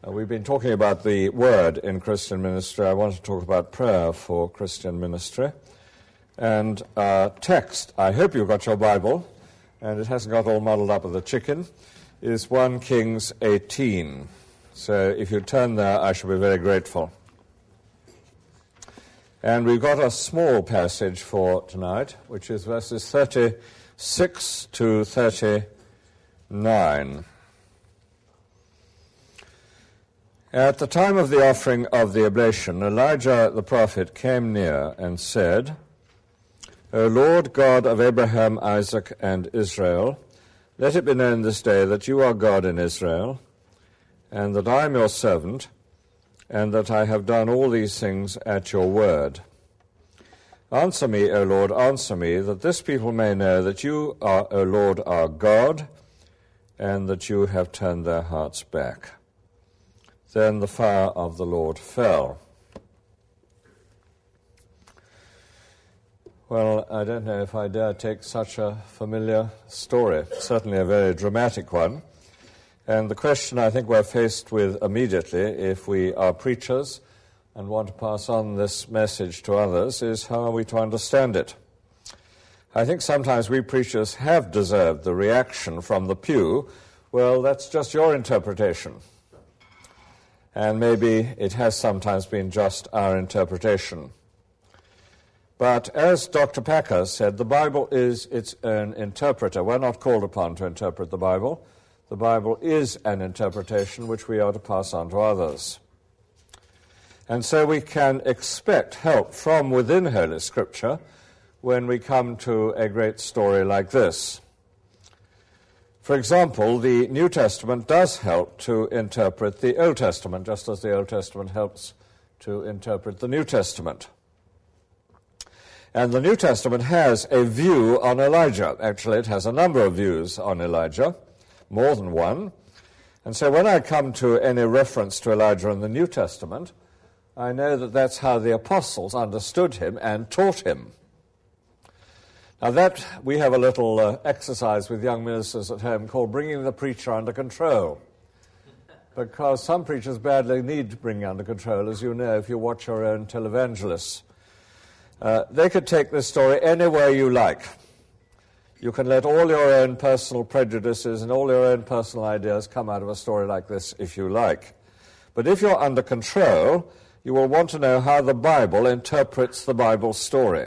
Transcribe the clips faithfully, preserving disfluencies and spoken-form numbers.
We've been talking about the word in Christian ministry. I want to talk about prayer for Christian ministry. And uh, text, I hope you've got your Bible, and it hasn't got all muddled up with the chicken, is First Kings eighteen. So if you turn there, I shall be very grateful. And we've got a small passage for tonight, which is verses thirty-six to thirty-nine. At the time of the offering of the oblation, Elijah the prophet came near and said, O Lord God of Abraham, Isaac, and Israel, let it be known this day that you are God in Israel, and that I am your servant, and that I have done all these things at your word. Answer me, O Lord, answer me, that this people may know that you are, O Lord, our God, and that you have turned their hearts back. Then the fire of the Lord fell. Well, I don't know if I dare take such a familiar story, certainly a very dramatic one. And the question I think we're faced with immediately, if we are preachers and want to pass on this message to others, is how are we to understand it? I think sometimes we preachers have deserved the reaction from the pew, well, that's just your interpretation. And maybe it has sometimes been just our interpretation. But as Doctor Packer said, the Bible is its own interpreter. We're not called upon to interpret the Bible. The Bible is an interpretation which we are to pass on to others. And so we can expect help from within Holy Scripture when we come to a great story like this. For example, the New Testament does help to interpret the Old Testament, just as the Old Testament helps to interpret the New Testament. And the New Testament has a view on Elijah. Actually, it has a number of views on Elijah, more than one. And so when I come to any reference to Elijah in the New Testament, I know that that's how the apostles understood him and taught him. Now that, we have a little uh, exercise with young ministers at home called bringing the preacher under control. Because some preachers badly need to bring under control, as you know, if you watch your own televangelists. Uh, they could take this story anywhere you like. You can let all your own personal prejudices and all your own personal ideas come out of a story like this if you like. But if you're under control, you will want to know how the Bible interprets the Bible story.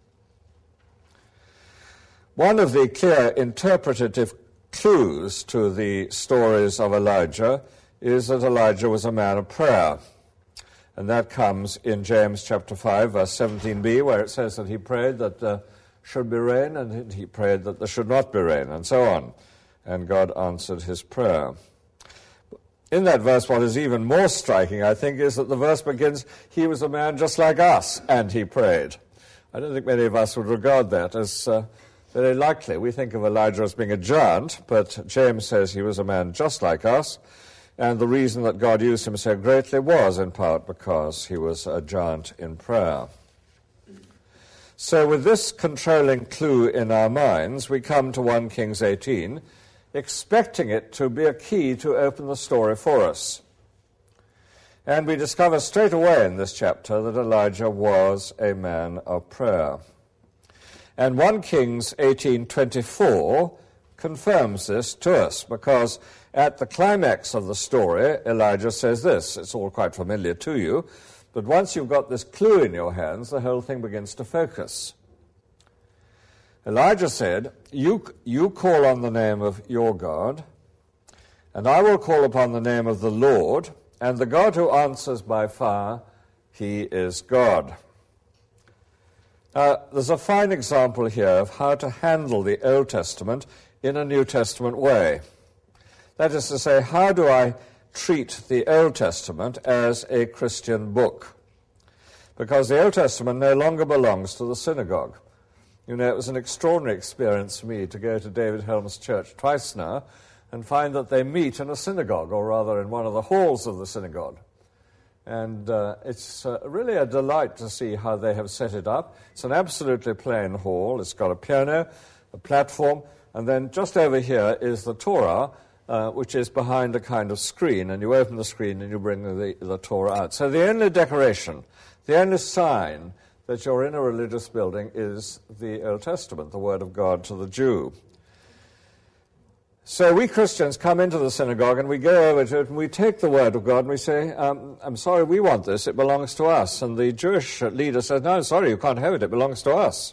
One of the clear interpretative clues to the stories of Elijah is that Elijah was a man of prayer. And that comes in James chapter five, verse seventeen b, where it says that he prayed that there should be rain, and he prayed that there should not be rain, and so on. And God answered his prayer. In that verse, what is even more striking, I think, is that the verse begins, he was a man just like us, and he prayed. I don't think many of us would regard that as uh, very likely. We think of Elijah as being a giant, but James says he was a man just like us, and the reason that God used him so greatly was in part because he was a giant in prayer. So with this controlling clue in our minds, we come to First Kings eighteen, expecting it to be a key to open the story for us. And we discover straight away in this chapter that Elijah was a man of prayer. And First Kings eighteen twenty-four confirms this to us, because at the climax of the story, Elijah says this. It's all quite familiar to you, but once you've got this clue in your hands, the whole thing begins to focus. Elijah said, you, you call on the name of your God, and I will call upon the name of the Lord, and the God who answers by fire, he is God. Now, there's a fine example here of how to handle the Old Testament in a New Testament way. That is to say, how do I treat the Old Testament as a Christian book? Because the Old Testament no longer belongs to the synagogue. You know, it was an extraordinary experience for me to go to David Helm's church twice now and find that they meet in a synagogue, or rather in one of the halls of the synagogue. And uh, it's uh, really a delight to see how they have set it up. It's an absolutely plain hall. It's got a piano, a platform, and then just over here is the Torah, uh, which is behind a kind of screen, and you open the screen and you bring the, the Torah out. So the only decoration, the only sign that you're in a religious building is the Old Testament, the Word of God to the Jew. So we Christians come into the synagogue and we go over to it and we take the Word of God and we say, um, I'm sorry, we want this, it belongs to us. And the Jewish leader says, no, sorry, you can't have it, it belongs to us.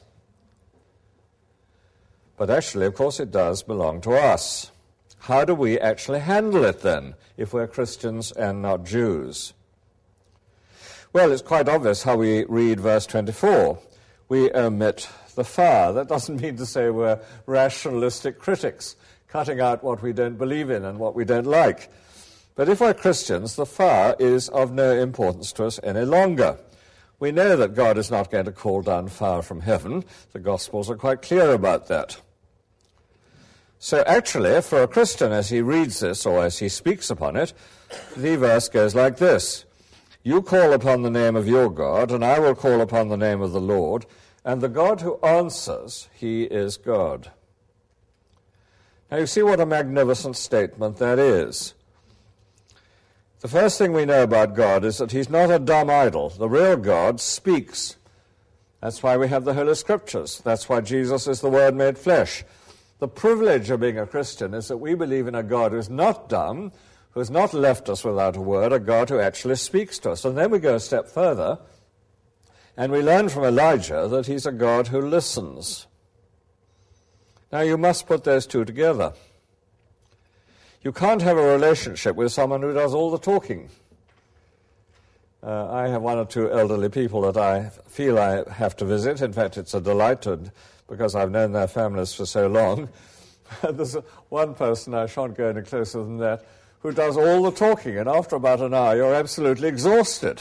But actually, of course, it does belong to us. How do we actually handle it then, if we're Christians and not Jews? Well, it's quite obvious how we read verse twenty-four. We omit the far. That doesn't mean to say we're rationalistic critics, cutting out what we don't believe in and what we don't like. But if we're Christians, the far is of no importance to us any longer. We know that God is not going to call down fire from heaven. The Gospels are quite clear about that. So actually, for a Christian, as he reads this or as he speaks upon it, the verse goes like this: You call upon the name of your God, and I will call upon the name of the Lord, and the God who answers, he is God. Now you see what a magnificent statement that is. The first thing we know about God is that he's not a dumb idol. The real God speaks. That's why we have the Holy Scriptures. That's why Jesus is the Word made flesh. The privilege of being a Christian is that we believe in a God who's not dumb, who has not left us without a word, a God who actually speaks to us. And then we go a step further, and we learn from Elijah that he's a God who listens. Now, you must put those two together. You can't have a relationship with someone who does all the talking. Uh, I have one or two elderly people that I feel I have to visit. In fact, it's a delight to, because I've known their families for so long. There's one person, I shan't go any closer than that, who does all the talking, and after about an hour, you're absolutely exhausted.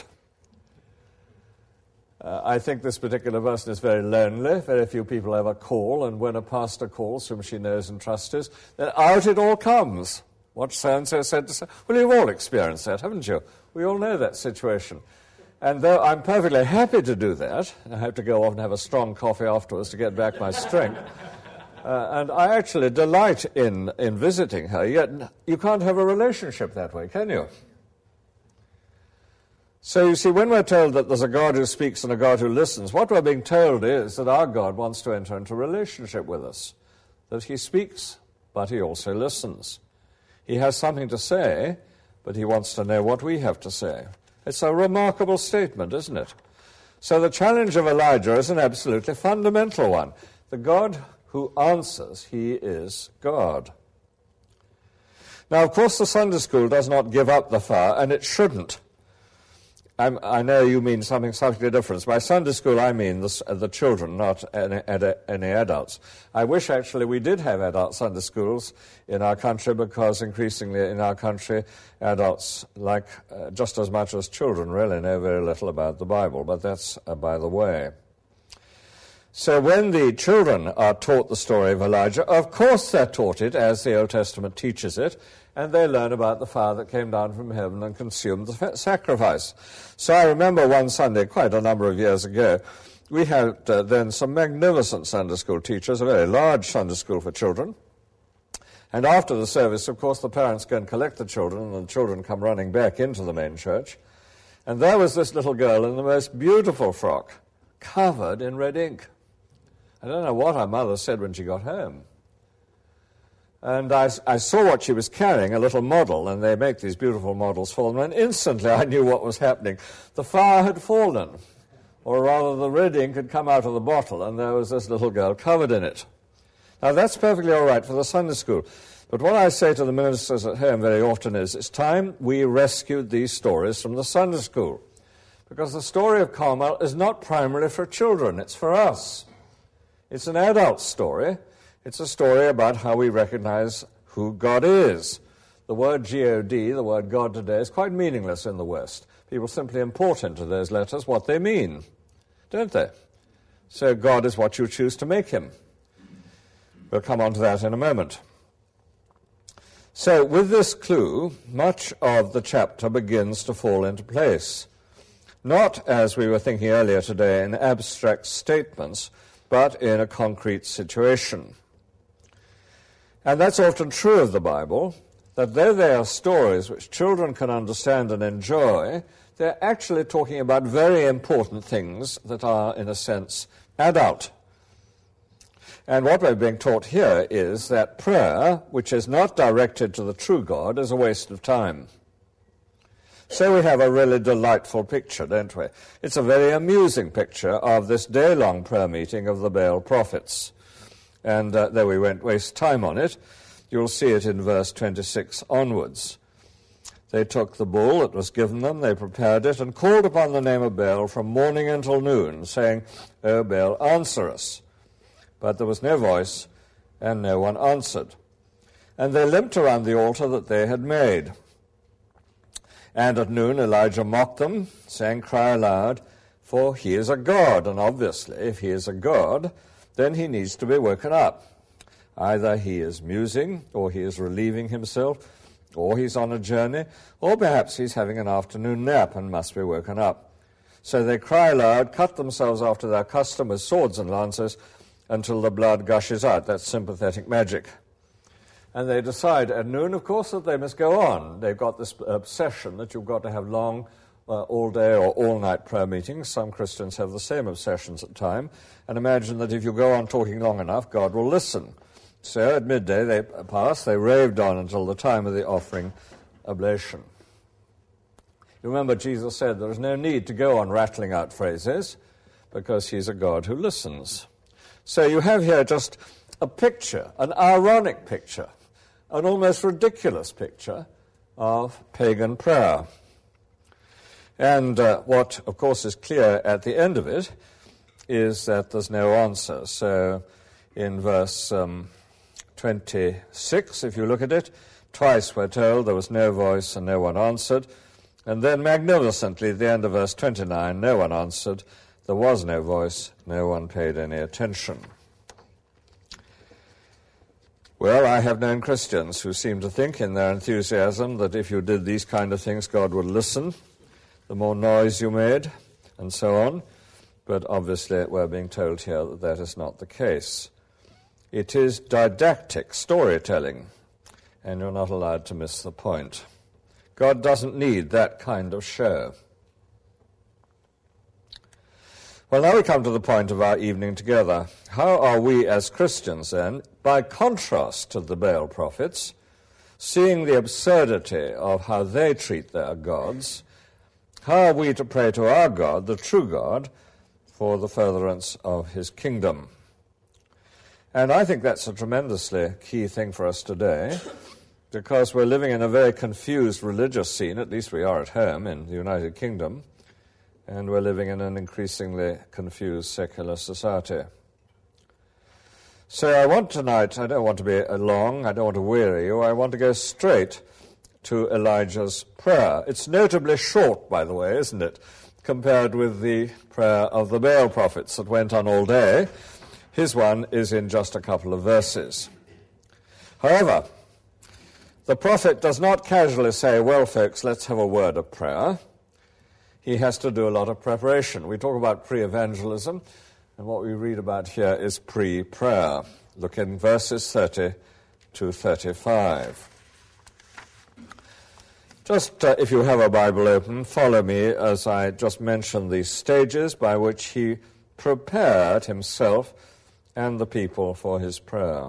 Uh, I think this particular person is very lonely. Very few people ever call, and when a pastor calls, whom she knows and trusts, then out it all comes. What so-and-so said to say. Well, you've all experienced that, haven't you? We all know that situation. And though I'm perfectly happy to do that, I have to go off and have a strong coffee afterwards to get back my strength, uh, and I actually delight in, in visiting her, yet you can't have a relationship that way, can you? So you see, when we're told that there's a God who speaks and a God who listens, what we're being told is that our God wants to enter into a relationship with us, that he speaks, but he also listens. He has something to say, but he wants to know what we have to say. It's a remarkable statement, isn't it? So the challenge of Elijah is an absolutely fundamental one. The God who answers, he is God. Now, of course, the Sunday school does not give up the fire, and it shouldn't. I'm, I know you mean something slightly different. By Sunday school, I mean the, the children, not any, any adults. I wish, actually, we did have adult Sunday schools in our country, because increasingly in our country, adults, like uh, just as much as children, really know very little about the Bible, but that's uh, by the way. So when the children are taught the story of Elijah, of course they're taught it as the Old Testament teaches it, and they learn about the fire that came down from heaven and consumed the sacrifice. So I remember one Sunday, quite a number of years ago, we had uh, then some magnificent Sunday school teachers, a very large Sunday school for children. And after the service, of course, the parents go and collect the children, and the children come running back into the main church. And there was this little girl in the most beautiful frock, covered in red ink. I don't know what her mother said when she got home. And I, I saw what she was carrying, a little model, and they make these beautiful models for them, and instantly I knew what was happening. The fire had fallen, or rather the red ink had come out of the bottle, and there was this little girl covered in it. Now, that's perfectly all right for the Sunday school, but what I say to the ministers at home very often is, it's time we rescued these stories from the Sunday school, because the story of Carmel is not primarily for children, it's for us. It's an adult story. It's a story about how we recognize who God is. The word G O D, the word God today, is quite meaningless in the West. People simply import into those letters what they mean, don't they? So God is what you choose to make him. We'll come on to that in a moment. So with this clue, much of the chapter begins to fall into place. Not, as we were thinking earlier today, in abstract statements, but in a concrete situation. And that's often true of the Bible. that though they are stories which children can understand and enjoy, they're actually talking about very important things that are, in a sense, adult. And what we're being taught here is that prayer, which is not directed to the true God, is a waste of time. So we have a really delightful picture, don't we? It's a very amusing picture of this day-long prayer meeting of the Baal prophets. And uh, though we won't waste time on it, you'll see it in verse twenty-six onwards. They took the bull that was given them, they prepared it, and called upon the name of Baal from morning until noon, saying, O Baal, answer us. But there was no voice, and no one answered. And they limped around the altar that they had made. And at noon Elijah mocked them, saying, Cry aloud, for he is a god. And obviously, if he is a god, then he needs to be woken up. Either he is musing, or he is relieving himself, or he's on a journey, or perhaps he's having an afternoon nap and must be woken up. So they cry aloud, cut themselves after their custom with swords and lances, until the blood gushes out. That's sympathetic magic. And they decide at noon, of course, that they must go on. They've got this obsession that you've got to have long, uh, all-day or all-night prayer meetings. Some Christians have the same obsessions at times, and imagine that if you go on talking long enough, God will listen. So at midday they passed, they raved on until the time of the offering oblation. You remember Jesus said there is no need to go on rattling out phrases, because he's a God who listens. So you have here just a picture, an ironic picture, an almost ridiculous picture of pagan prayer. And uh, what, of course, is clear at the end of it is that there's no answer. So in verse um, twenty-six, if you look at it, twice we're told there was no voice and no one answered. And then magnificently, at the end of verse twenty-nine, no one answered, there was no voice, no one paid any attention. Well, I have known Christians who seem to think in their enthusiasm that if you did these kind of things, God would listen, the more noise you made, and so on. But obviously we're being told here that that is not the case. It is didactic storytelling, and you're not allowed to miss the point. God doesn't need that kind of show. Well, now we come to the point of our evening together. How are we as Christians, then, by contrast to the Baal prophets, seeing the absurdity of how they treat their gods, how are we to pray to our God, the true God, for the furtherance of his kingdom? And I think that's a tremendously key thing for us today, because we're living in a very confused religious scene, at least we are at home in the United Kingdom, and we're living in an increasingly confused secular society. So I want tonight, I don't want to be long, I don't want to weary you, I want to go straight to Elijah's prayer. It's notably short, by the way, isn't it, compared with the prayer of the Baal prophets that went on all day. His one is in just a couple of verses. However, the prophet does not casually say, well, folks, let's have a word of prayer. He has to do a lot of preparation. We talk about pre-evangelism, and what we read about here is pre-prayer. Look in verses thirty to thirty-five. Just, uh, if you have a Bible open, follow me as I just mention these stages by which he prepared himself and the people for his prayer.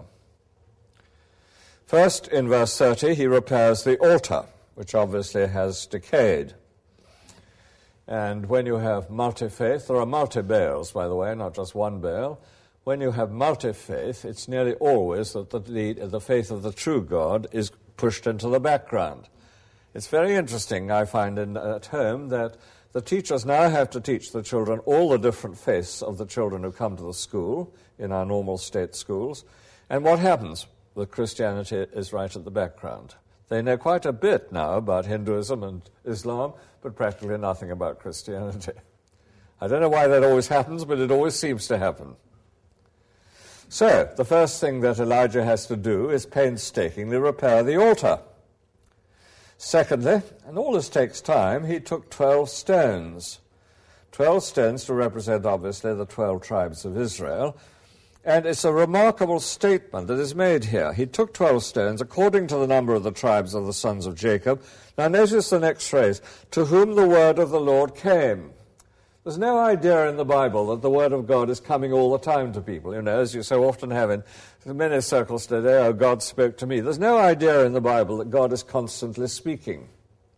First, in verse thirty, he repairs the altar, which obviously has decayed. And when you have multi-faith, there are multi-Baals, by the way, not just one Baal. When you have multi-faith, it's nearly always that the, the, the faith of the true God is pushed into the background. It's very interesting, I find, in, at home, that the teachers now have to teach the children all the different faiths of the children who come to the school, in our normal state schools. And what happens? The Christianity is right at the background. They know quite a bit now about Hinduism and Islam, but practically nothing about Christianity. I don't know why that always happens, but it always seems to happen. So, the first thing that Elijah has to do is painstakingly repair the altar. Secondly, and all this takes time, he took twelve stones. Twelve stones to represent, obviously, the twelve tribes of Israel. And it's a remarkable statement that is made here. He took twelve stones according to the number of the tribes of the sons of Jacob. Now notice the next phrase, to whom the word of the Lord came. There's no idea in the Bible that the word of God is coming all the time to people, you know, as you so often have in many circles today, oh, God spoke to me. There's no idea in the Bible that God is constantly speaking.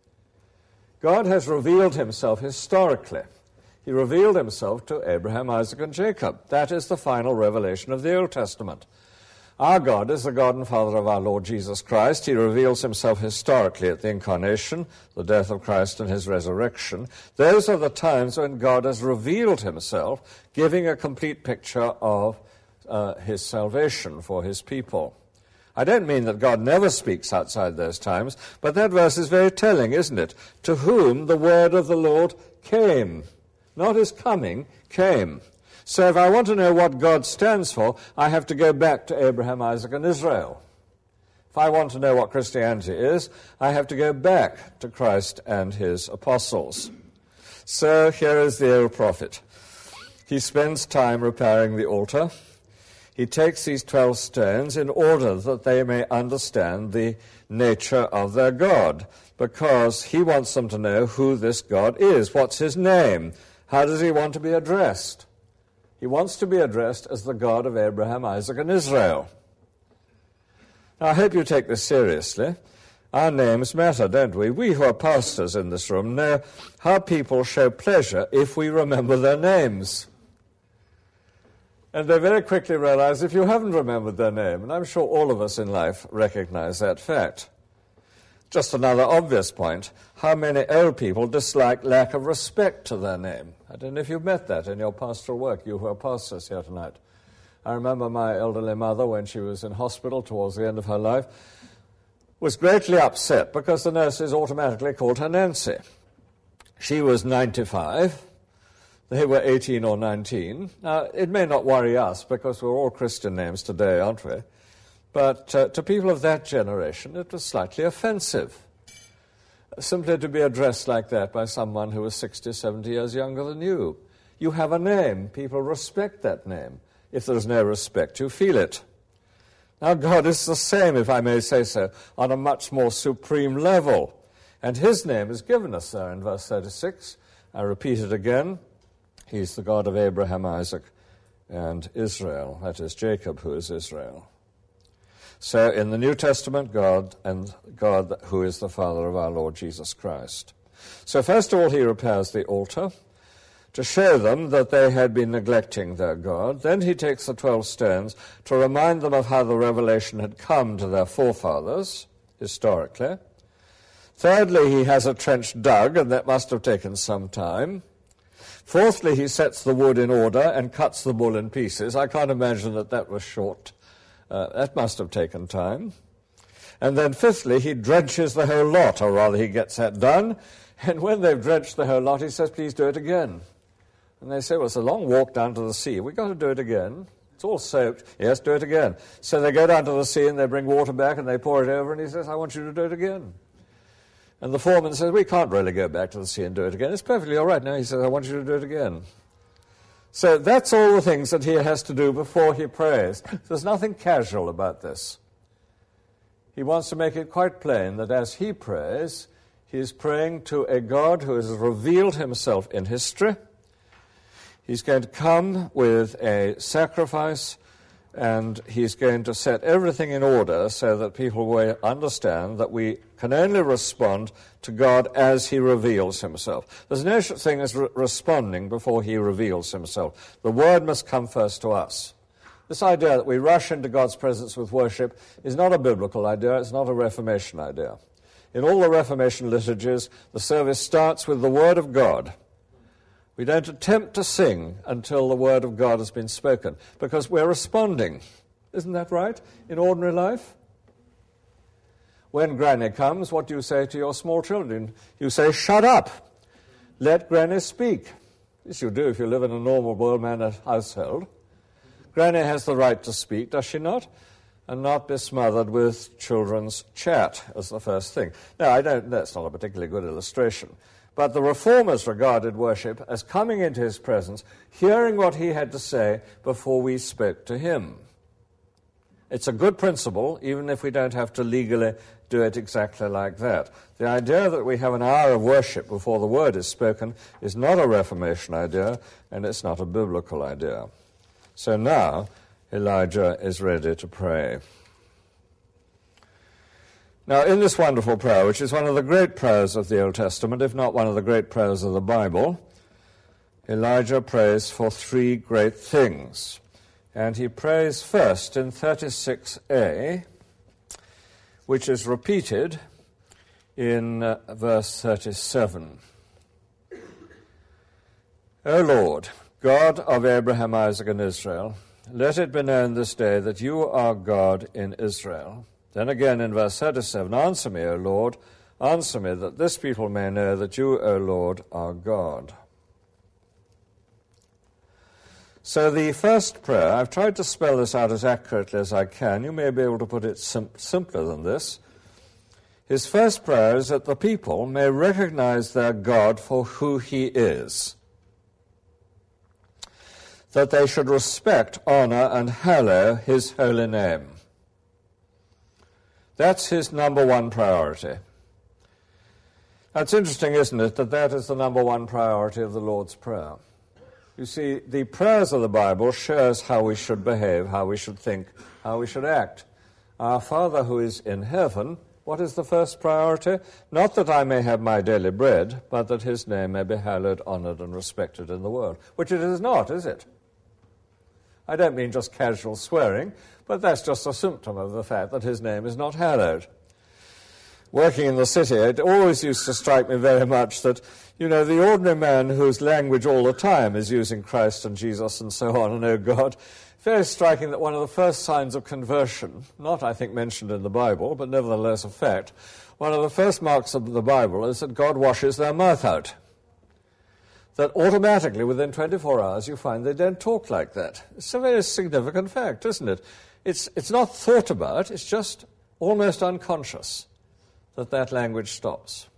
God has revealed himself historically. He revealed himself to Abraham, Isaac, and Jacob. That is the final revelation of the Old Testament. Our God is the God and Father of our Lord Jesus Christ. He reveals himself historically at the Incarnation, the death of Christ, and his resurrection. Those are the times when God has revealed himself, giving a complete picture of uh, his salvation for his people. I don't mean that God never speaks outside those times, but that verse is very telling, isn't it? To whom the word of the Lord came. Not his coming, came. So if I want to know what God stands for, I have to go back to Abraham, Isaac, and Israel. If I want to know what Christianity is, I have to go back to Christ and his apostles. So here is the old prophet. He spends time repairing the altar. He takes these twelve stones in order that they may understand the nature of their God, because he wants them to know who this God is. What's his name? How does he want to be addressed? He wants to be addressed as the God of Abraham, Isaac, and Israel. Now, I hope you take this seriously. Our names matter, don't we? We who are pastors in this room know how people show pleasure if we remember their names. And they very quickly realize if you haven't remembered their name, and I'm sure all of us in life recognize that fact. Just another obvious point, how many old people dislike lack of respect to their name? I don't know if you've met that in your pastoral work, you who are pastors here tonight. I remember my elderly mother, when she was in hospital towards the end of her life, was greatly upset because the nurses automatically called her Nancy. She was ninety-five. They were eighteen or nineteen. Now, it may not worry us because we're all Christian names today, aren't we? But uh, to people of that generation, it was slightly offensive, simply to be addressed like that by someone who was sixty, seventy years younger than you. You have a name. People respect that name. If there's no respect, you feel it. Now, God is the same, if I may say so, on a much more supreme level. And his name is given us there in verse thirty-six. I repeat it again. He's the God of Abraham, Isaac, and Israel. That is Jacob, who is Israel. So in the New Testament, God and God who is the Father of our Lord Jesus Christ. So first of all, he repairs the altar to show them that they had been neglecting their God. Then he takes the twelve stones to remind them of how the revelation had come to their forefathers, historically. Thirdly, he has a trench dug, and that must have taken some time. Fourthly, he sets the wood in order and cuts the bull in pieces. I can't imagine that that was short. Uh, that must have taken time. And then fifthly, he drenches the whole lot, or rather he gets that done. And when they've drenched the whole lot, he says, please do it again. And they say, well, it's a long walk down to the sea. We've got to do it again. It's all soaked. Yes, do it again. So they go down to the sea and they bring water back and they pour it over, and he says, I want you to do it again. And the foreman says, we can't really go back to the sea and do it again. It's perfectly all right. Now he says, I want you to do it again. So that's all the things that he has to do before he prays. There's nothing casual about this. He wants to make it quite plain that as he prays, he is praying to a God who has revealed himself in history. He's going to come with a sacrifice, and he's going to set everything in order so that people will understand that we can only respond to God as he reveals himself. There's no such thing as re- responding before he reveals himself. The word must come first to us. This idea that we rush into God's presence with worship is not a biblical idea. It's not a Reformation idea. In all the Reformation liturgies, the service starts with the word of God. We don't attempt to sing until the word of God has been spoken, because we're responding. Isn't that right, in ordinary life? When Granny comes, what do you say to your small children? You say, shut up. Let Granny speak. This you do if you live in a normal well-mannered household. Granny has the right to speak, does she not? And not be smothered with children's chat as the first thing. Now, I don't, that's not a particularly good illustration. But the Reformers regarded worship as coming into his presence, hearing what he had to say before we spoke to him. It's a good principle, even if we don't have to legally do it exactly like that. The idea that we have an hour of worship before the word is spoken is not a Reformation idea, and it's not a biblical idea. So now Elijah is ready to pray. Now, in this wonderful prayer, which is one of the great prayers of the Old Testament, if not one of the great prayers of the Bible, Elijah prays for three great things. And he prays first in thirty-six a, which is repeated in uh, verse thirty-seven. O Lord, God of Abraham, Isaac, and Israel, let it be known this day that you are God in Israel. Then again in verse thirty-seven, answer me, O Lord, answer me, that this people may know that you, O Lord, are God. So the first prayer, I've tried to spell this out as accurately as I can. You may be able to put it sim- simpler than this. His first prayer is that the people may recognize their God for who he is, that they should respect, honor, and hallow his holy name. That's his number one priority. That's interesting, isn't it, that that is the number one priority of the Lord's Prayer. You see, the prayers of the Bible show us how we should behave, how we should think, how we should act. Our Father who is in heaven, what is the first priority? Not that I may have my daily bread, but that his name may be hallowed, honored, and respected in the world. Which it is not, is it? I don't mean just casual swearing, but that's just a symptom of the fact that his name is not hallowed. Working in the city, it always used to strike me very much that, you know, the ordinary man whose language all the time is using Christ and Jesus and so on, and oh God, very striking that one of the first signs of conversion, not, I think, mentioned in the Bible, but nevertheless a fact, one of the first marks of the Bible is that God washes their mouth out. That automatically, within twenty-four hours, you find they don't talk like that. It's a very significant fact, isn't it? It's, it's not thought about, it's just almost unconscious that that language stops.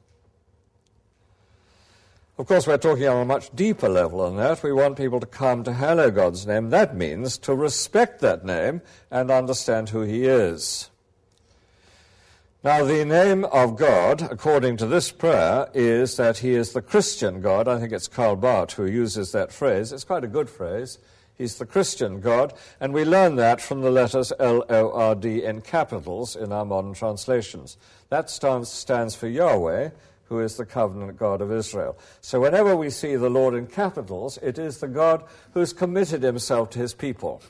Of course, we're talking on a much deeper level than that. We want people to come to hallow God's name. That means to respect that name and understand who he is. Now, the name of God, according to this prayer, is that he is the Christian God. I think it's Karl Barth who uses that phrase. It's quite a good phrase. He's the Christian God, and we learn that from the letters L O R D in capitals in our modern translations. That stands, stands for Yahweh, who is the covenant God of Israel. So whenever we see the Lord in capitals, it is the God who's committed himself to his people.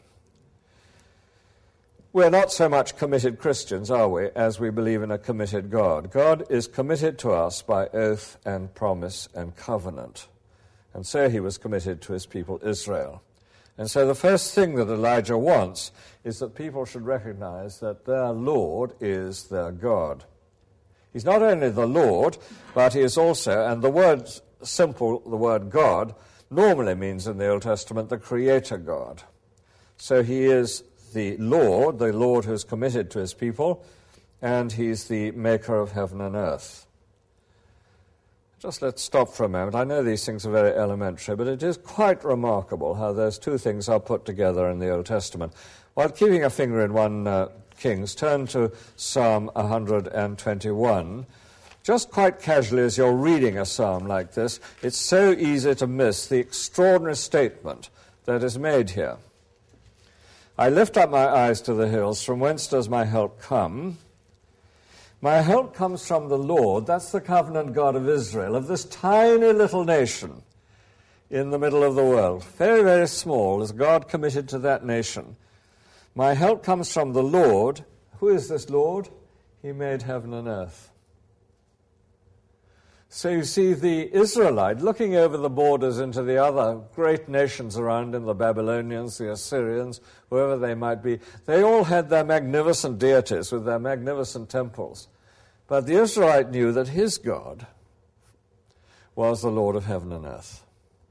We're not so much committed Christians, are we, as we believe in a committed God. God is committed to us by oath and promise and covenant. And so he was committed to his people Israel. And so the first thing that Elijah wants is that people should recognize that their Lord is their God. He's not only the Lord, but he is also, and the word simple, the word God, normally means in the Old Testament the Creator God. So he is the Lord, the Lord who's committed to his people, and he's the maker of heaven and earth. Just let's stop for a moment. I know these things are very elementary, but it is quite remarkable how those two things are put together in the Old Testament. While keeping a finger in one uh, Kings, turn to Psalm one hundred twenty-one. Just quite casually as you're reading a psalm like this, it's so easy to miss the extraordinary statement that is made here. I lift up my eyes to the hills, from whence does my help come? My help comes from the Lord, that's the covenant God of Israel, of this tiny little nation in the middle of the world. Very, very small, is God committed to that nation. My help comes from the Lord. Who is this Lord? He made heaven and earth. So you see the Israelite looking over the borders into the other great nations around him, the Babylonians, the Assyrians, whoever they might be. They all had their magnificent deities with their magnificent temples. But the Israelite knew that his God was the Lord of heaven and earth.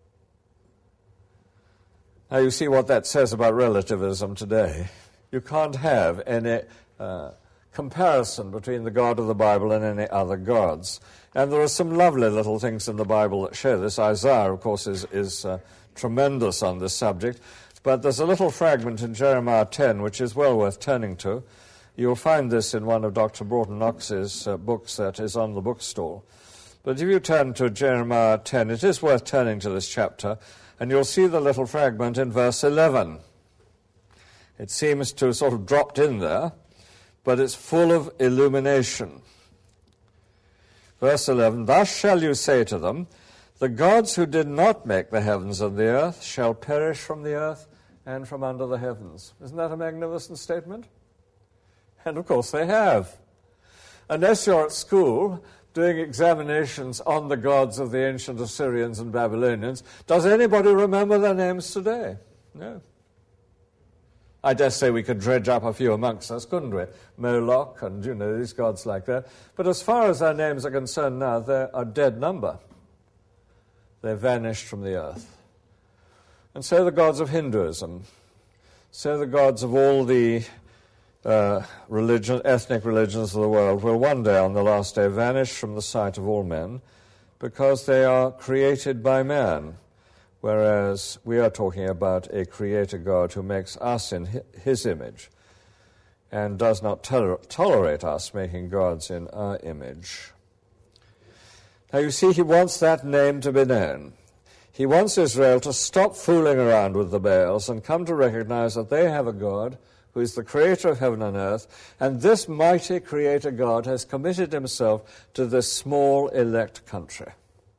Now you see what that says about relativism today. You can't have any uh, comparison between the God of the Bible and any other gods. And there are some lovely little things in the Bible that show this. Isaiah, of course, is, is uh, tremendous on this subject. But there's a little fragment in Jeremiah ten which is well worth turning to. You'll find this in one of Doctor Broughton Knox's uh, books that is on the bookstall. But if you turn to Jeremiah ten, it is worth turning to this chapter, and you'll see the little fragment in verse eleven. It seems to have sort of dropped in there, but it's full of illumination. Verse eleven, "Thus shall you say to them, the gods who did not make the heavens and the earth shall perish from the earth and from under the heavens." Isn't that a magnificent statement? And of course they have. Unless you're at school doing examinations on the gods of the ancient Assyrians and Babylonians, does anybody remember their names today? No. I dare say we could dredge up a few amongst us, couldn't we? Moloch and, you know, these gods like that. But as far as their names are concerned now, they're a dead number. They've vanished from the earth. And so the gods of Hinduism, so the gods of all the uh, religion, ethnic religions of the world will one day, on the last day, vanish from the sight of all men because they are created by man, whereas we are talking about a creator God who makes us in his image and does not toler- tolerate us making gods in our image. Now you see, he wants that name to be known. He wants Israel to stop fooling around with the Baals and come to recognize that they have a God who is the creator of heaven and earth, and this mighty creator God has committed himself to this small elect country.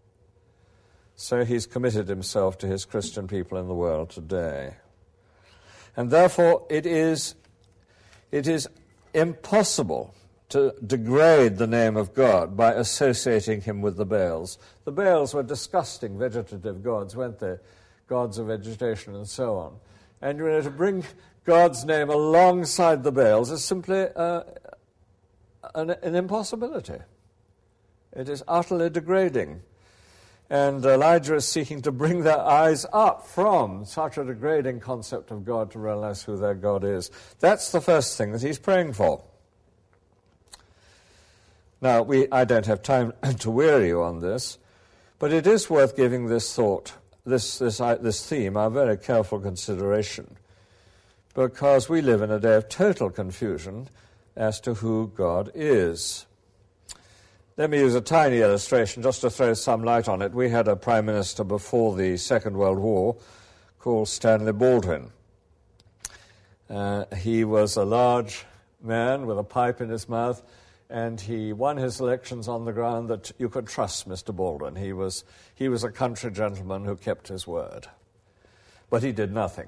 So he's committed himself to his Christian people in the world today. And therefore it is, it is impossible to degrade the name of God by associating him with the Baals. The Baals were disgusting vegetative gods, weren't they? Gods of vegetation and so on. And you know, to bring God's name alongside the Baals is simply uh, an, an impossibility. It is utterly degrading. And Elijah is seeking to bring their eyes up from such a degrading concept of God to realize who their God is. That's the first thing that he's praying for. Now, we, I don't have time to weary you on this, but it is worth giving this thought, this, this, uh, this theme, our very careful consideration, because we live in a day of total confusion as to who God is. Let me use a tiny illustration just to throw some light on it. We had a prime minister before the Second World War called Stanley Baldwin. Uh, he was a large man with a pipe in his mouth, and he won his elections on the ground that you could trust Mister Baldwin. He was, he was a country gentleman who kept his word. But he did nothing.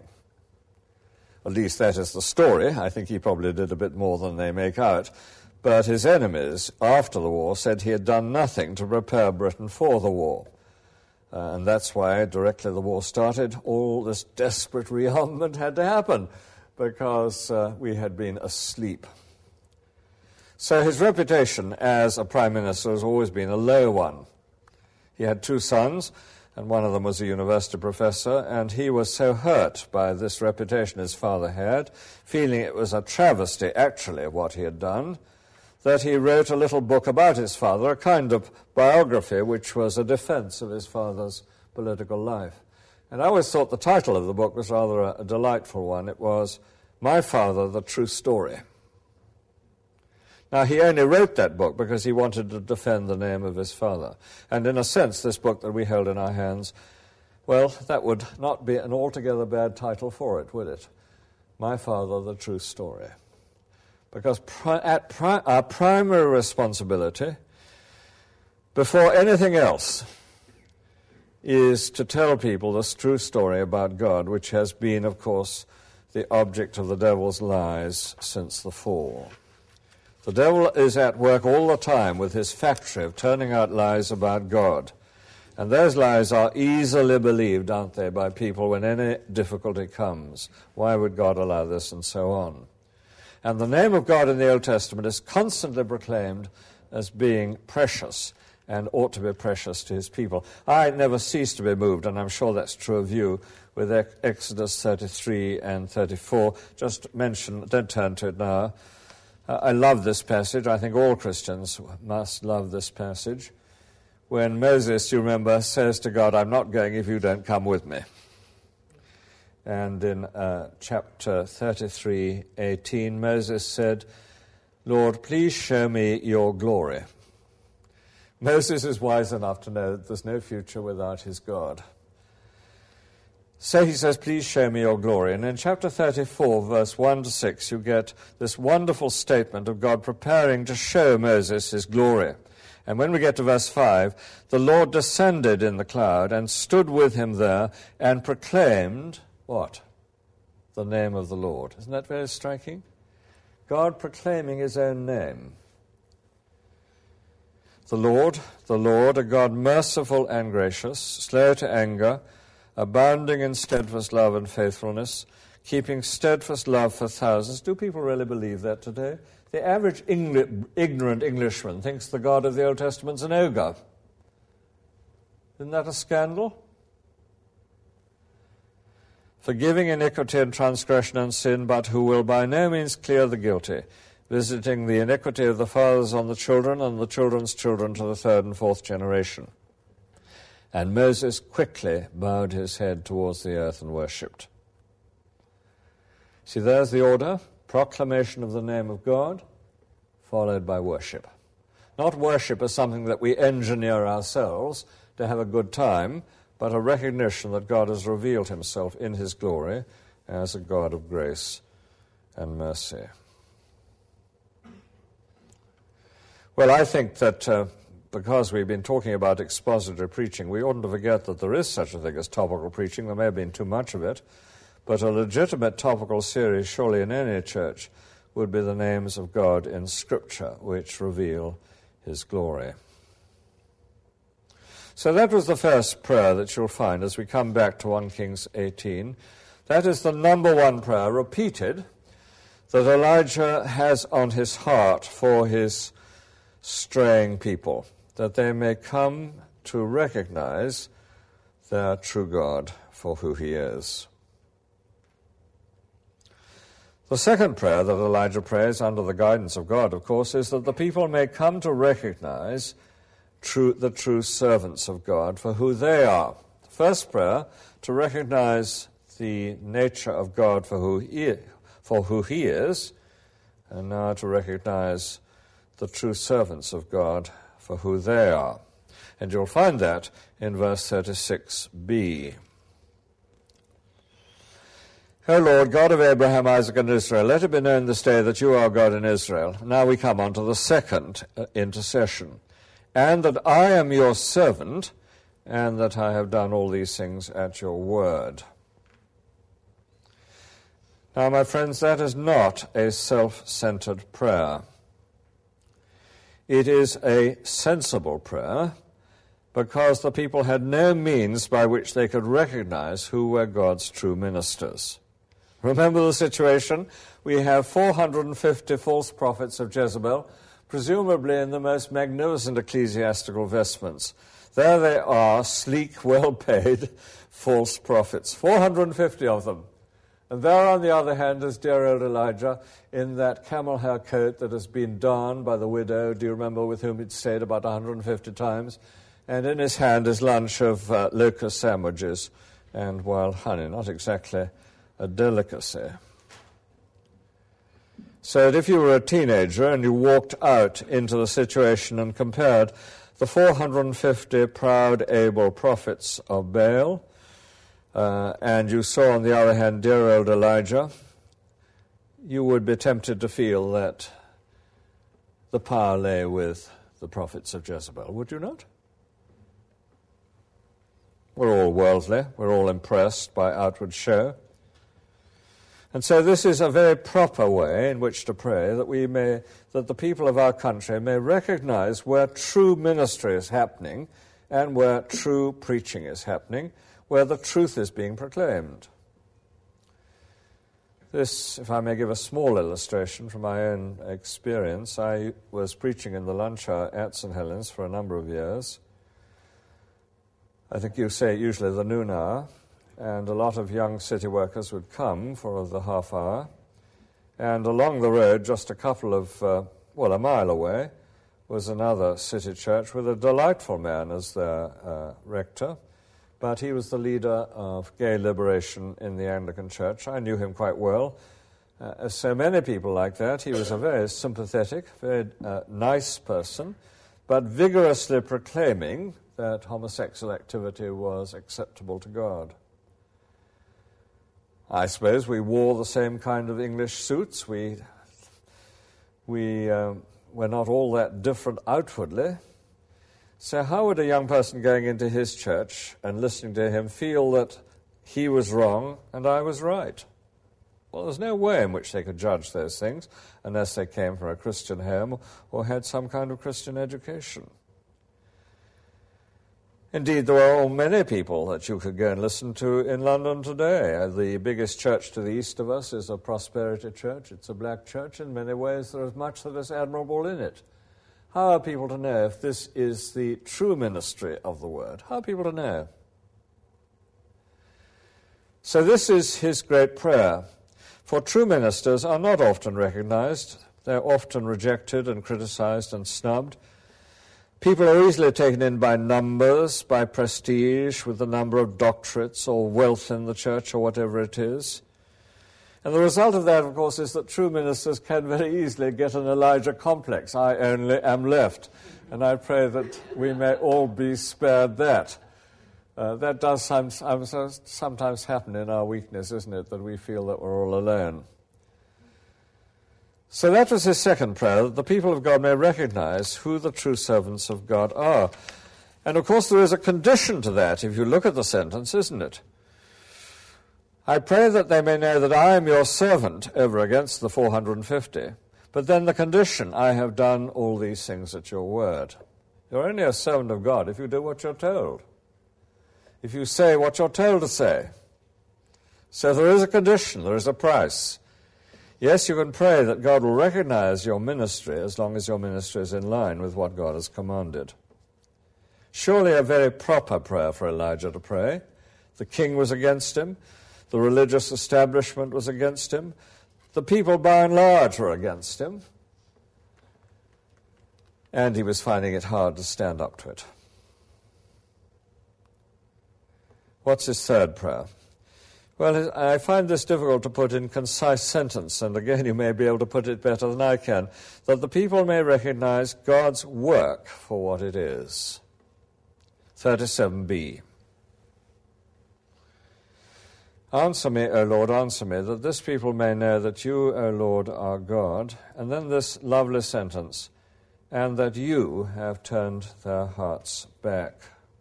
At least that is the story. I think he probably did a bit more than they make out. But his enemies, after the war, said he had done nothing to prepare Britain for the war. Uh, and that's why, directly the war started, all this desperate rearmament had to happen, because uh, we had been asleep. So his reputation as a prime minister has always been a low one. He had two sons, and one of them was a university professor, and he was so hurt by this reputation his father had, feeling it was a travesty, actually, of what he had done, that he wrote a little book about his father, a kind of biography which was a defense of his father's political life. And I always thought the title of the book was rather a, a delightful one. It was, My Father, the True Story. Now, he only wrote that book because he wanted to defend the name of his father. And in a sense, this book that we held in our hands, well, that would not be an altogether bad title for it, would it? My Father, the True Story. Because pri- at pri- our primary responsibility, before anything else, is to tell people this true story about God, which has been, of course, the object of the devil's lies since the fall. The devil is at work all the time with his factory of turning out lies about God. And those lies are easily believed, aren't they, by people when any difficulty comes. Why would God allow this, and so on. And the name of God in the Old Testament is constantly proclaimed as being precious and ought to be precious to his people. I never cease to be moved, and I'm sure that's true of you, with Exodus thirty-three and thirty-four. Just mention, don't turn to it now. Uh, I love this passage. I think all Christians must love this passage. When Moses, you remember, says to God, I'm not going if you don't come with me. And in uh, chapter thirty-three, eighteen, Moses said, Lord, please show me your glory. Moses is wise enough to know that there's no future without his God. So he says, please show me your glory. And in chapter thirty-four, verse one to six, you get this wonderful statement of God preparing to show Moses his glory. And when we get to verse five, the Lord descended in the cloud and stood with him there and proclaimed, what? The name of the Lord. Isn't that very striking? God proclaiming his own name. The Lord, the Lord, a God merciful and gracious, slow to anger, abounding in steadfast love and faithfulness, keeping steadfast love for thousands. Do people really believe that today? The average Engli- ignorant Englishman thinks the God of the Old Testament's an ogre. Isn't that a scandal? Forgiving iniquity and transgression and sin, but who will by no means clear the guilty, visiting the iniquity of the fathers on the children and the children's children to the third and fourth generation. And Moses quickly bowed his head towards the earth and worshipped. See, there's the order. Proclamation of the name of God, followed by worship. Not worship as something that we engineer ourselves to have a good time, but a recognition that God has revealed himself in his glory as a God of grace and mercy. Well, I think that uh, because we've been talking about expository preaching, we oughtn't to forget that there is such a thing as topical preaching. There may have been too much of it. But a legitimate topical series, surely in any church, would be the names of God in Scripture, which reveal his glory. So that was the first prayer that you'll find as we come back to First Kings eighteen. That is the number one prayer, repeated, that Elijah has on his heart for his straying people, that they may come to recognize their true God for who he is. The second prayer that Elijah prays under the guidance of God, of course, is that the people may come to recognize true, the true servants of God for who they are. The first prayer, to recognize the nature of God for who he, for who he is, and now to recognize the true servants of God for who they are. And you'll find that in verse thirty-six b. O Lord, God of Abraham, Isaac, and Israel, let it be known this day that you are God in Israel. Now we come on to the second uh, intercession. And that I am your servant, and that I have done all these things at your word. Now, my friends, that is not a self-centered prayer. It is a sensible prayer, because the people had no means by which they could recognize who were God's true ministers. Remember the situation? We have four hundred fifty false prophets of Jezebel, presumably in the most magnificent ecclesiastical vestments. There they are, sleek, well-paid false prophets, four hundred fifty of them. And there, on the other hand, is dear old Elijah in that camel hair coat that has been darned by the widow, do you remember, with whom he'd stayed about one hundred fifty times? And in his hand his lunch of uh, locust sandwiches and wild honey, not exactly a delicacy. So that if you were a teenager and you walked out into the situation and compared the four hundred fifty proud, able prophets of Baal, uh, and you saw, on the other hand, dear old Elijah, you would be tempted to feel that the power lay with the prophets of Jezebel, would you not? We're all worldly. We're all impressed by outward show. And so this is a very proper way in which to pray that we may, that the people of our country may recognize where true ministry is happening and where true preaching is happening, where the truth is being proclaimed. This, if I may give a small illustration from my own experience, I was preaching in the lunch hour at Saint Helens for a number of years. I think you say usually the noon hour, and a lot of young city workers would come for the half hour, And along the road, just a couple of, uh, well, a mile away, was another city church with a delightful man as their uh, rector. But he was the leader of gay liberation in the Anglican Church. I knew him quite well. Uh, as so many people like that, he was a very sympathetic, very uh, nice person, but vigorously proclaiming that homosexual activity was acceptable to God. I suppose we wore the same kind of English suits. We, we uh, were not all that different outwardly. So how would a young person going into his church and listening to him feel that he was wrong and I was right? Well, there's no way in which they could judge those things unless they came from a Christian home or had some kind of Christian education. Indeed, there are many people that you could go and listen to in London today. The biggest church to the east of us is a Prosperity Church. It's a black church. In many ways, there is much that is admirable in it. How are people to know if this is the true ministry of the word? How are people to know? So this is his great prayer. For true ministers are not often recognized. They're often rejected and criticized and snubbed. People are easily taken in by numbers, by prestige, with the number of doctorates or wealth in the church or whatever it is. And the result of that, of course, is that true ministers can very easily get an Elijah complex. I only am left. And I pray that we may all be spared that. Uh, that does sometimes, sometimes happen in our weakness, isn't it, that we feel that we're all alone. So that was his second prayer, that the people of God may recognize who the true servants of God are. And, of course, there is a condition to that, if you look at the sentence, isn't it? I pray that they may know that I am your servant over against the four hundred fifty. But then the condition, I have done all these things at your word. You're only a servant of God if you do what you're told. If you say what you're told to say. So there is a condition, there is a price. Yes, you can pray that God will recognize your ministry as long as your ministry is in line with what God has commanded. Surely a very proper prayer for Elijah to pray. The king was against him. The religious establishment was against him. The people, by and large, were against him. And he was finding it hard to stand up to it. What's his third prayer? Well, I find this difficult to put in concise sentence, and again, you may be able to put it better than I can, that the people may recognize God's work for what it is. thirty-seven b. Answer me, O Lord, answer me, that this people may know that you, O Lord, are God. And then this lovely sentence, and that you have turned their hearts back.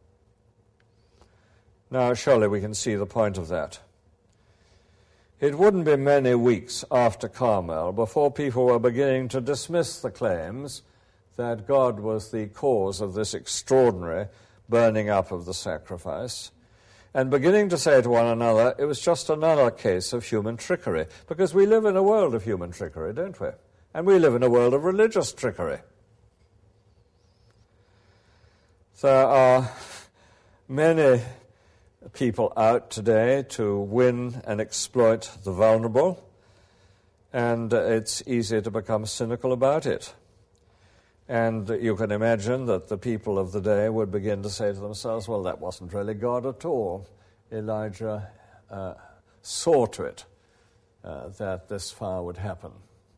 Now, surely we can see the point of that. It wouldn't be many weeks after Carmel before people were beginning to dismiss the claims that God was the cause of this extraordinary burning up of the sacrifice, and beginning to say to one another, it was just another case of human trickery, because we live in a world of human trickery, don't we? And we live in a world of religious trickery. There are many people out today to win and exploit the vulnerable, and it's easy to become cynical about it. And you can imagine that the people of the day would begin to say to themselves, well, that wasn't really God at all. Elijah uh, saw to it uh, that this fire would happen.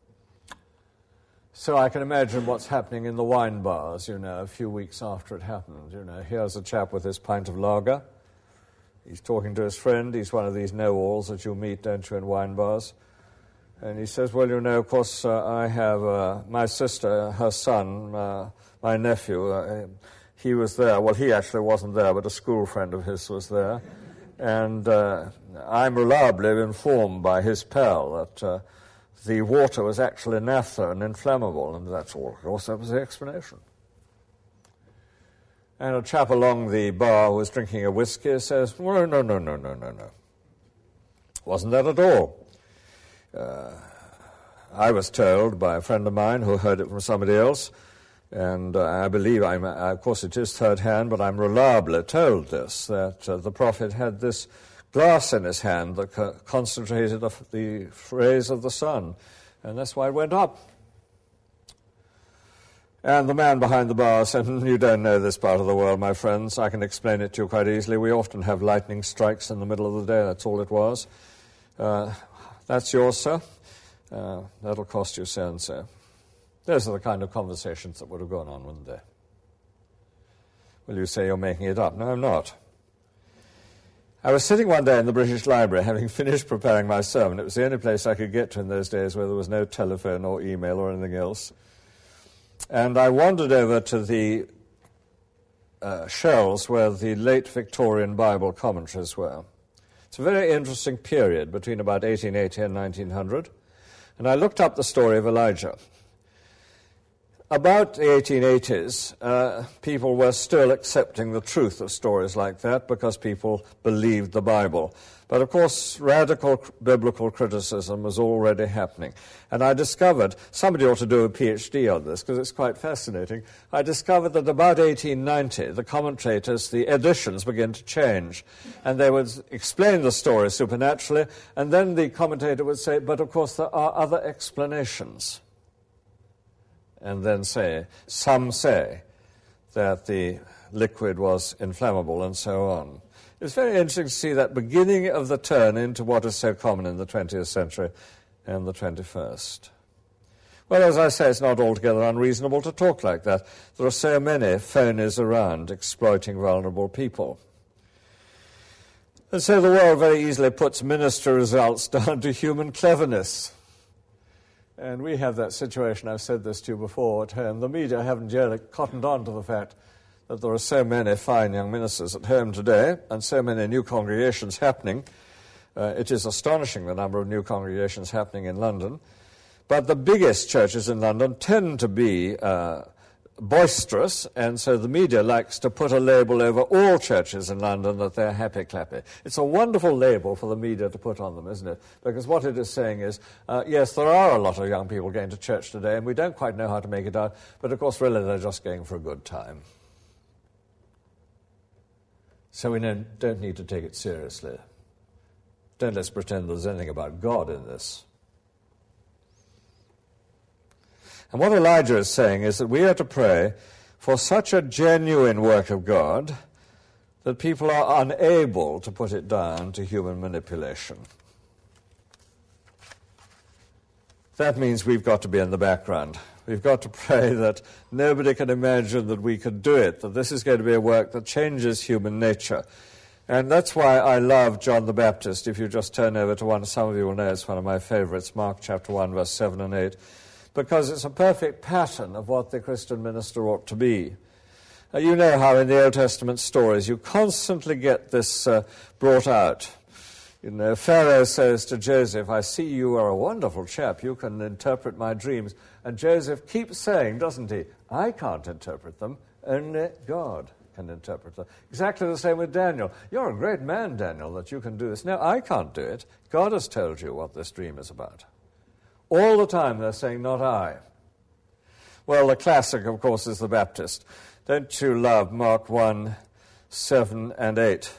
So I can imagine what's happening in the wine bars, you know, a few weeks after it happened. You know, here's a chap with his pint of lager. He's talking to his friend. He's one of these know-alls that you meet, don't you, in wine bars. And he says, well, you know, of course, uh, I have uh, my sister, her son, uh, my nephew, uh, he was there. Well, he actually wasn't there, but a school friend of his was there. And uh, I'm reliably informed by his pal that uh, the water was actually naphtha and inflammable, and that's all. Of course, that was the explanation. And a chap along the bar who was drinking a whiskey says, well, no, no, no, no, no, no. Wasn't that at all. Uh, I was told by a friend of mine who heard it from somebody else, and uh, I believe, I'm, uh, of course it is third hand, but I'm reliably told this, that uh, the prophet had this glass in his hand that co- concentrated the, the rays of the sun, And that's why it went up. And the man behind the bar said, you don't know this part of the world, my friends. I can explain it to you quite easily. We often have lightning strikes in the middle of the day. That's all it was. Uh, that's yours, sir. Uh, that'll cost you so and so. Those are the kind of conversations that would have gone on, wouldn't they? Well, you say you're making it up. No, I'm not. I was sitting one day in the British Library, having finished preparing my sermon. It was the only place I could get to in those days where there was no telephone or email or anything else. And I wandered over to the uh, shelves where the late Victorian Bible commentaries were. It's a very interesting period between about eighteen eighty and nineteen hundred. And I looked up the story of Elijah. About the eighteen eighties, uh, people were still accepting the truth of stories like that because people believed the Bible. But of course, radical biblical criticism was already happening. And I discovered, somebody ought to do a PhD on this because it's quite fascinating. I discovered that about eighteen ninety, the commentators, the editions began to change. And they would explain the story supernaturally, and then the commentator would say, but of course there are other explanations. And then say, some say that the liquid was inflammable and so on. It's very interesting to see that beginning of the turn into what is so common in the twentieth century and the twenty-first. Well, as I say, it's not altogether unreasonable to talk like that. There are so many phonies around exploiting vulnerable people. And so the world very easily puts ministry results down to human cleverness. And we have that situation, I've said this to you before, at home. The media haven't really cottoned on to the fact that there are so many fine young ministers at home today and so many new congregations happening. Uh, it is astonishing the number of new congregations happening in London. But the biggest churches in London tend to be uh, boisterous, and so the media likes to put a label over all churches in London that they're happy-clappy. It's a wonderful label for the media to put on them, isn't it? Because what it is saying is, uh, yes, there are a lot of young people going to church today, and we don't quite know how to make it out, but of course, really, they're just going for a good time. So we don't, don't need to take it seriously. Don't let's pretend there's anything about God in this. And what Elijah is saying is that we are to pray for such a genuine work of God that people are unable to put it down to human manipulation. That means we've got to be in the background. We've got to pray that nobody can imagine that we could do it, that this is going to be a work that changes human nature. And that's why I love John the Baptist. If you just turn over to one, some of you will know it's one of my favorites, Mark chapter one, verse seven and eight. Because it's a perfect pattern of what the Christian minister ought to be. Uh, you know how in the Old Testament stories you constantly get this uh, brought out. You know, Pharaoh says to Joseph, I see you are a wonderful chap, you can interpret my dreams. And Joseph keeps saying, doesn't he, I can't interpret them, only God can interpret them. Exactly the same with Daniel. You're a great man, Daniel, that you can do this. No, I can't do it. God has told you what this dream is about. All the time they're saying, not I. Well, the classic, of course, is the Baptist. Don't you love Mark one, seven and eight?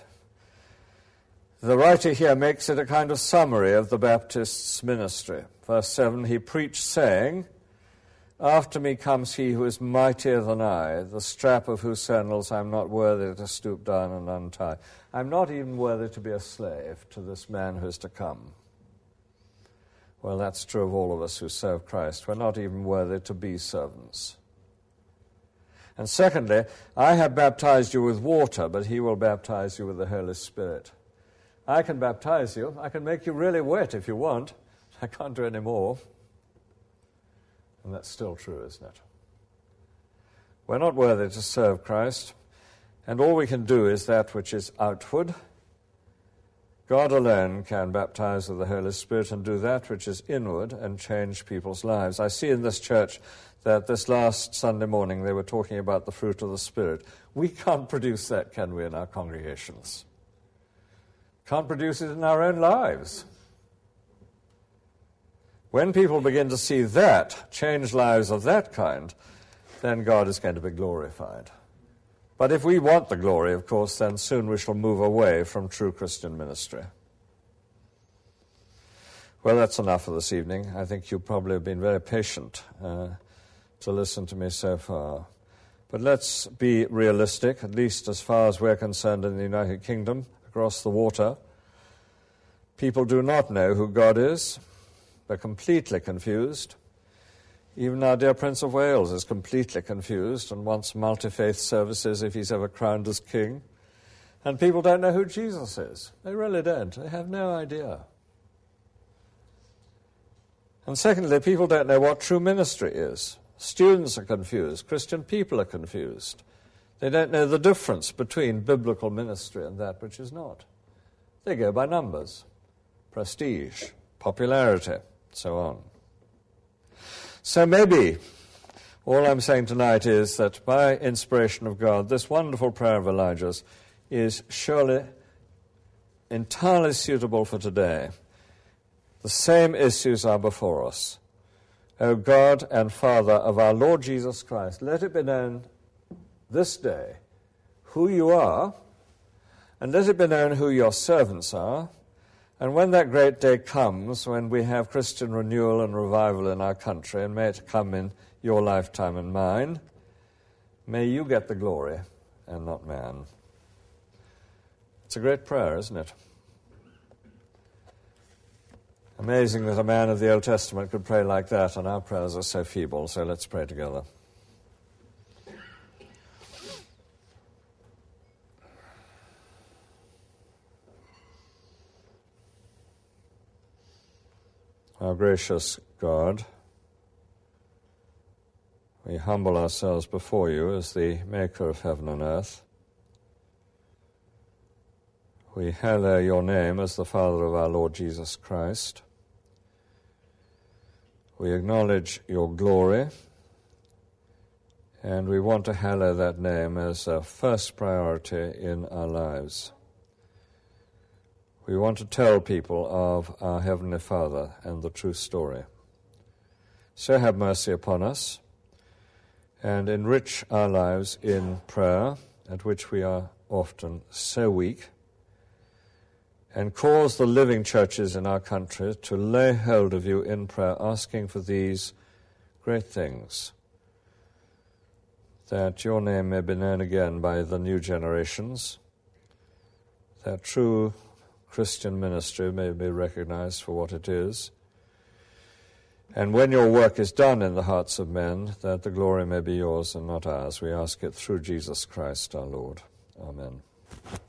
The writer here makes it a kind of summary of the Baptist's ministry. Verse seven, he preached, saying, after me comes he who is mightier than I, the strap of whose sandals I'm not worthy to stoop down and untie. I'm not even worthy to be a slave to this man who is to come. Well, that's true of all of us who serve Christ. We're not even worthy to be servants. And secondly, I have baptized you with water, but he will baptize you with the Holy Spirit. I can baptize you. I can make you really wet if you want. I can't do any more. And that's still true, isn't it? We're not worthy to serve Christ, and all we can do is that which is outward. God alone can baptize with the Holy Spirit and do that which is inward and change people's lives. I see in this church that this last Sunday morning they were talking about the fruit of the Spirit. We can't produce that, can we, in our congregations? Can't produce it in our own lives. When people begin to see that, change lives of that kind, then God is going to be glorified. But if we want the glory, of course, then soon we shall move away from true Christian ministry. Well, that's enough for this evening. I think you probably have been very patient uh, to listen to me so far. But let's be realistic, at least as far as we're concerned in the United Kingdom, across the water. People do not know who God is. They're completely confused. Even our dear Prince of Wales is completely confused and wants multi-faith services if he's ever crowned as king. And people don't know who Jesus is. They really don't. They have no idea. And secondly, people don't know what true ministry is. Students are confused. Christian people are confused. They don't know the difference between biblical ministry and that which is not. They go by numbers, prestige, popularity, so on. So maybe all I'm saying tonight is that by inspiration of God, this wonderful prayer of Elijah's is surely entirely suitable for today. The same issues are before us. O God and Father of our Lord Jesus Christ, let it be known this day who you are, and let it be known who your servants are. And when that great day comes, when we have Christian renewal and revival in our country, and may it come in your lifetime and mine, may you get the glory and not man. It's a great prayer, isn't it? Amazing that a man of the Old Testament could pray like that, and our prayers are so feeble, so let's pray together. Our gracious God, we humble ourselves before you as the maker of heaven and earth. We hallow your name as the Father of our Lord Jesus Christ. We acknowledge your glory, and we want to hallow that name as a first priority in our lives. We want to tell people of our Heavenly Father and the true story. So have mercy upon us, and enrich our lives in prayer, at which we are often so weak, and cause the living churches in our country to lay hold of you in prayer, asking for these great things, that your name may be known again by the new generations, that true Christian ministry may be recognized for what it is, and when your work is done in the hearts of men, that the glory may be yours and not ours. We ask it through Jesus Christ our Lord. Amen.